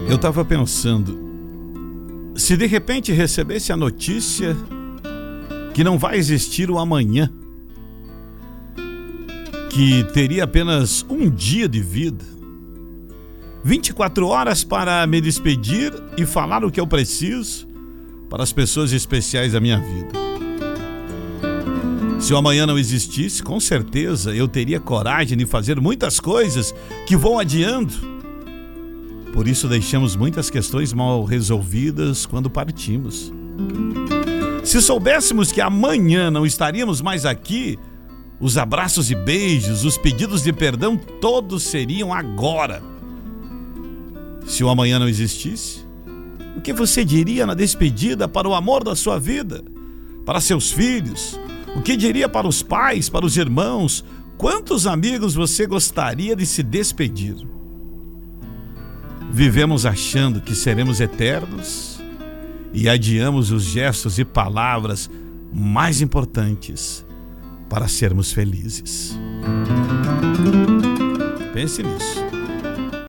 Eu estava pensando, se de repente recebesse a notícia que não vai existir o amanhã, que teria apenas um dia de vida, 24 horas para me despedir e falar o que eu preciso para as pessoas especiais da minha vida. Se o amanhã não existisse, com certeza eu teria coragem de fazer muitas coisas que vão adiando. Por isso deixamos muitas questões mal resolvidas quando partimos. Se soubéssemos que amanhã não estaríamos mais aqui, os abraços e beijos, os pedidos de perdão, todos seriam agora. Se o amanhã não existisse, o que você diria na despedida para o amor da sua vida, para seus filhos? O que diria para os pais, para os irmãos? Quantos amigos você gostaria de se despedir? Vivemos achando que seremos eternos e adiamos os gestos e palavras mais importantes para sermos felizes. Pense nisso.